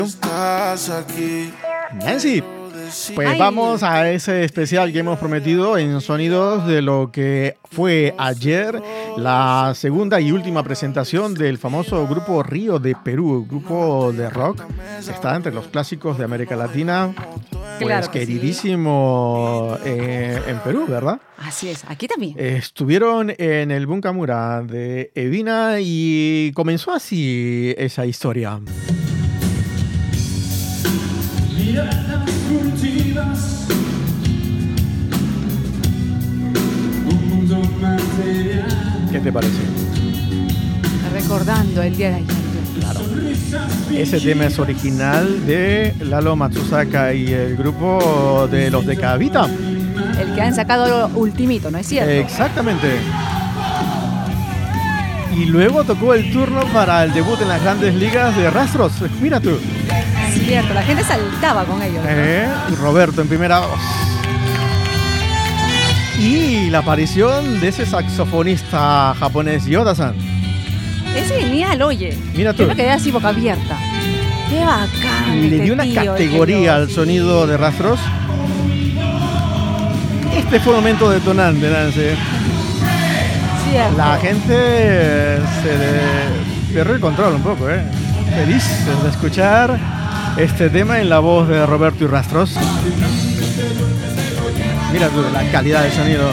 Nancy, pues vamos a ese especial que hemos prometido en Sonidos de lo que fue ayer la segunda y última presentación del famoso grupo Río de Perú, grupo de rock que está entre los clásicos de América Latina, pues claro, queridísimo en Perú, ¿verdad? Así es, aquí también. Estuvieron en el Bunkamura de Evina y comenzó así esa historia. ¿Qué te parece? Recordando el día de ayer. Claro. Ese tema es original de Lalo Matsusaka y el grupo de los de Cavita. El que han sacado Ultimito, ¿no es cierto? Exactamente. Y luego tocó el turno para el debut en las grandes ligas de Rastros. Mira tú. Cierto, la gente saltaba con ellos, ¿no? Y Roberto en primera voz. Y la aparición de ese saxofonista japonés, Yoda-san. Es genial, oye. Mira tú. Yo me quedé así boca abierta. Qué bacán. Le dio una categoría al sonido de Rastros. Este fue un momento detonante, Nancy. Cierto. La gente se perdió el control un poco, felices de escuchar este tema en la voz de Roberto y Rastros. Mira tú, la calidad del sonido.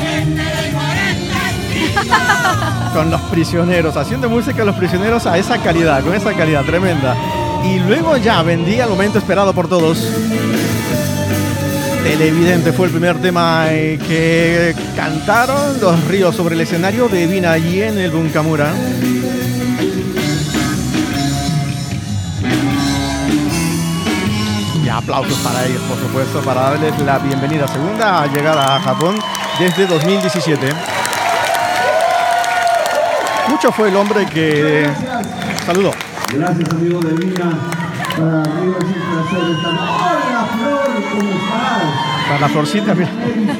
Con los prisioneros, haciendo música los prisioneros a esa calidad, con esa calidad tremenda. Y luego ya vendía el momento esperado por todos. Televidente fue el primer tema que cantaron los Ríos sobre el escenario de Evina allí en el Bunkamura. Y aplausos para ellos, por supuesto, para darles la bienvenida segunda llegada a Japón desde 2017. Mucho fue el hombre que saludó. Gracias, amigo de Evina. Para mí es un placer estar. ¡Hola, Flor! ¿Cómo estás? Para la Florcita, mira.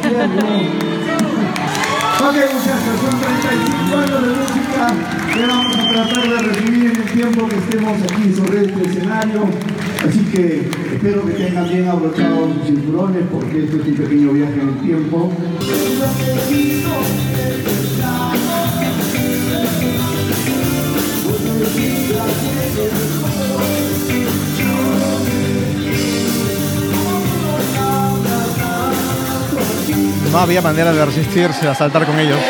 Ok, muchachos, son 35 años de música que vamos a tratar de recibir en el tiempo que estemos aquí sobre este escenario. Así que espero que tengan bien abrochados sus cinturones porque este es un pequeño viaje en el tiempo. No había manera de resistirse a saltar con ellos.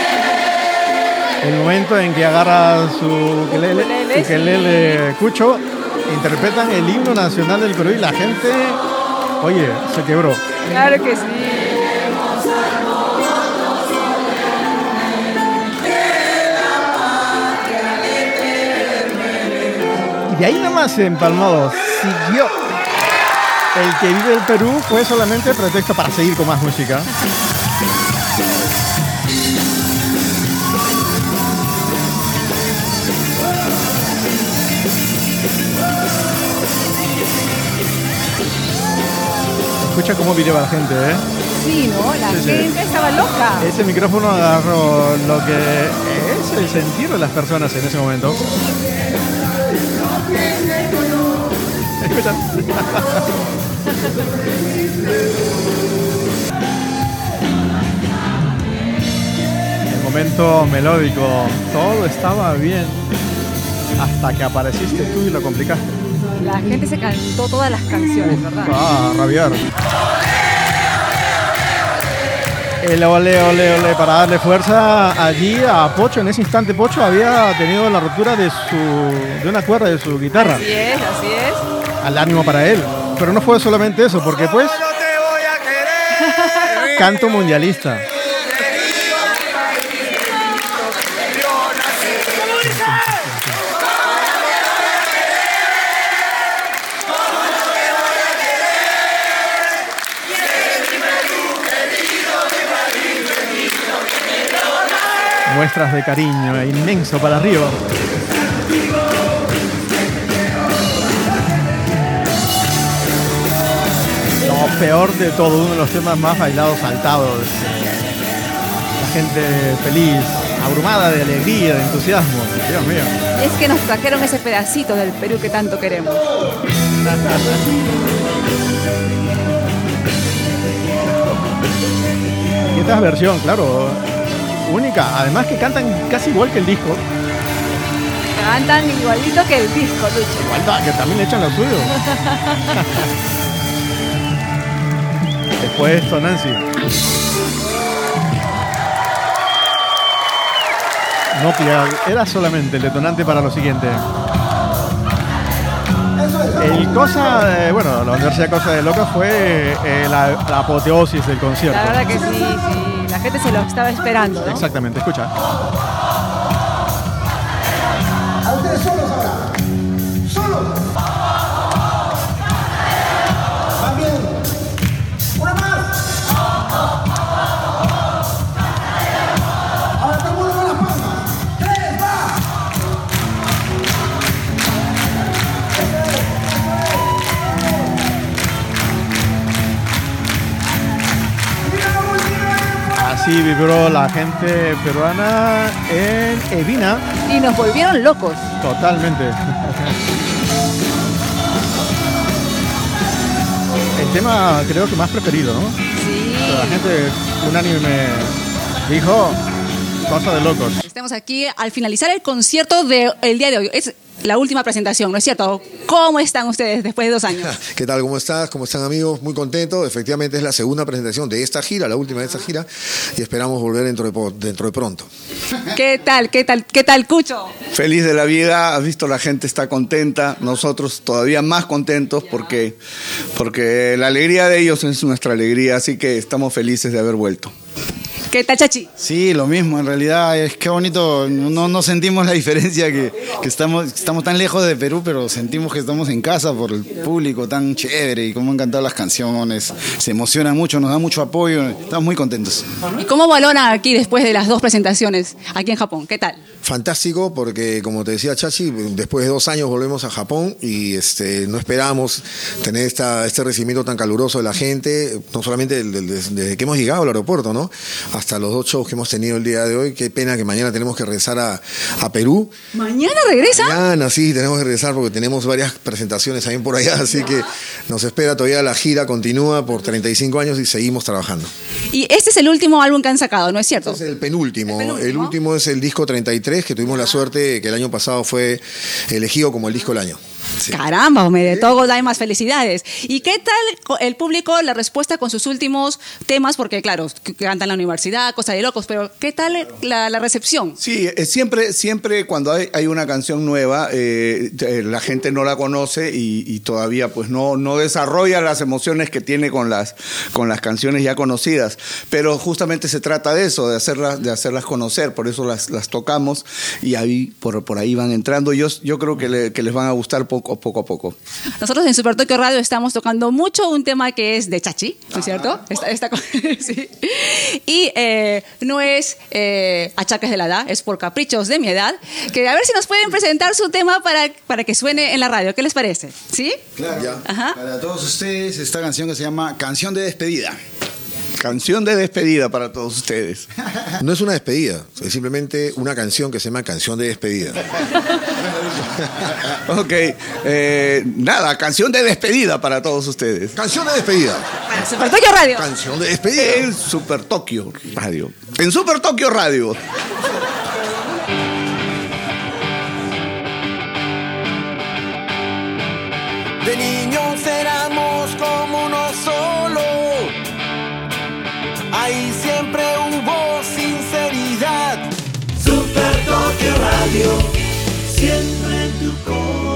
El momento en que agarra su ukelele Cucho, interpretan el himno nacional del Perú y la gente, oye, se quebró. Claro que sí. Y de ahí nada más empalmado, siguió. El que vive el Perú fue solamente pretexto para seguir con más música. Escucha cómo videaba la gente, ¿eh? Sí, ¿no? La gente estaba loca. Ese micrófono agarró lo que es el sentir de las personas en ese momento. Escucha. El momento melódico, todo estaba bien hasta que apareciste tú y lo complicaste. La gente se cantó todas las canciones, ¿verdad? Rabiar. El ole, ole, ole para darle fuerza allí a Pocho. En ese instante Pocho había tenido la rotura de una cuerda de su guitarra. Así es, así es. Al ánimo para él. Pero no fue solamente eso, porque pues canto mundialista. Muestras de cariño inmenso para Río. Lo peor de todo, uno de los temas más bailados, saltados. La gente feliz, abrumada de alegría, de entusiasmo. Dios mío. Y es que nos trajeron ese pedacito del Perú que tanto queremos. Y esta es versión, claro, única. Además que cantan casi igual que el disco. Cantan igualito que el disco, Lucho. Igual que también le echan lo suyo. Después esto, Nancy. Nokia era solamente el detonante para lo siguiente. El Cosa, bueno, la Universidad Cosa de Locos fue la apoteosis del concierto. La verdad que sí. La gente se lo estaba esperando, ¿no? Exactamente, escucha. A ustedes solos ahora. Solos. Van bien. Una más. Ahora todo el mundo con las palmas. 3, va. Así vibró la gente peruana en Evina. Y nos volvieron locos. Totalmente. El tema creo que más preferido, ¿no? Sí. Pero la gente unánime dijo Cosa de Locos. Estamos aquí al finalizar el concierto del día de hoy. Es la última presentación, ¿no es cierto? ¿Cómo están ustedes después de 2 años? ¿Qué tal? ¿Cómo estás? ¿Cómo están, amigos? Muy contento. Efectivamente es la segunda presentación de esta gira, la última de esta gira, y esperamos volver dentro de pronto. ¿Qué tal, Cucho? Feliz de la vida, has visto, la gente está contenta, nosotros todavía más contentos porque la alegría de ellos es nuestra alegría, así que estamos felices de haber vuelto. ¿Qué tal, Chachi? Sí, lo mismo, en realidad es que bonito, no sentimos la diferencia que estamos tan lejos de Perú, pero sentimos que estamos en casa por el público tan chévere y cómo han cantado las canciones, se emocionan mucho, nos da mucho apoyo, estamos muy contentos. ¿Y cómo valoran aquí después de las 2 presentaciones aquí en Japón? ¿Qué tal? Fantástico, porque como te decía Chachi, después de 2 años volvemos a Japón y no esperábamos tener este recibimiento tan caluroso de la gente, no solamente desde que hemos llegado al aeropuerto, ¿no? Hasta los 2 shows que hemos tenido el día de hoy. Qué pena que mañana tenemos que regresar a Perú. ¿Mañana regresa? Mañana, sí, tenemos que regresar porque tenemos varias presentaciones también por allá, así que nos espera todavía la gira, continúa por 35 años y seguimos trabajando. Y este es el último álbum que han sacado, ¿no es cierto? Este es el penúltimo. El último es el disco 33, que tuvimos la suerte que el año pasado fue elegido como el disco del año. Sí. Caramba, de todo hay más felicidades. ¿Y qué tal el público, la respuesta con sus últimos temas? Porque claro, cantan en la universidad, Cosa de Locos, pero ¿qué tal la recepción? Sí, siempre cuando hay una canción nueva, la gente no la conoce y todavía pues no desarrolla las emociones que tiene con las canciones ya conocidas, pero justamente se trata de eso, de hacerlas conocer, por eso las tocamos y ahí por ahí van entrando. Yo creo que les van a gustar poco a poco. Nosotros en Super Tokio Radio estamos tocando mucho un tema que es de Chachi, ¿no es cierto? Sí. Y no es achaques de la edad, es por caprichos de mi edad, que a ver si nos pueden presentar su tema para que suene en la radio. ¿Qué les parece? ¿Sí? Claro. Ya. Ajá. Para todos ustedes, esta canción que se llama Canción de Despedida. Canción de despedida para todos ustedes. No es una despedida, es simplemente una canción que se llama Canción de Despedida. Ok, nada, canción de despedida para todos ustedes. Canción de despedida. Para Super Tokio Radio. Canción de despedida. En Super Tokio Radio. En Super Tokio Radio. De niños éramos como uno solo. Ahí siempre hubo sinceridad. Super Tokio Radio, siempre en tu corazón.